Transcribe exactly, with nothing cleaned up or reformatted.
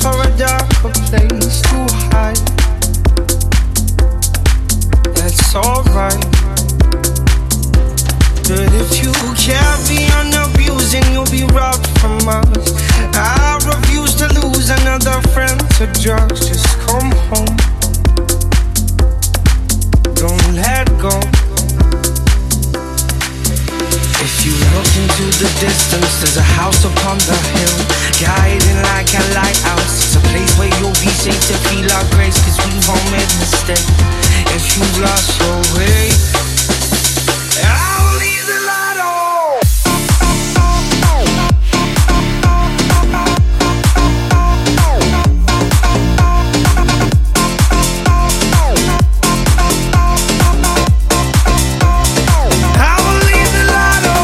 for a darker place to hide. That's alright. But if you carry on abusing, you'll be robbed from us. I refuse to lose another friend to drugs. Just come home. Don't let go. If you look into the distance, there's a house upon the hill, guiding like a lighthouse. It's a place where you'll be safe to feel our grace, cause we've all made mistakes. If you've lost your way,